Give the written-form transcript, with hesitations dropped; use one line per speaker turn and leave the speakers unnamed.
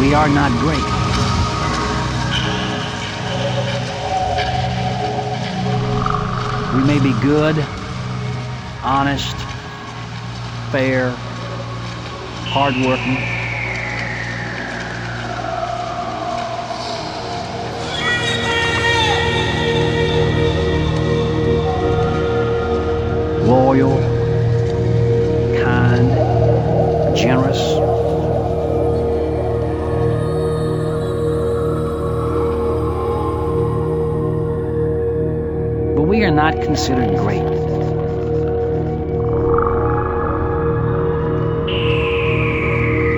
We are not great. We may be good, honest, fair, hardworking. Loyal, kind, generous. But we are not considered great.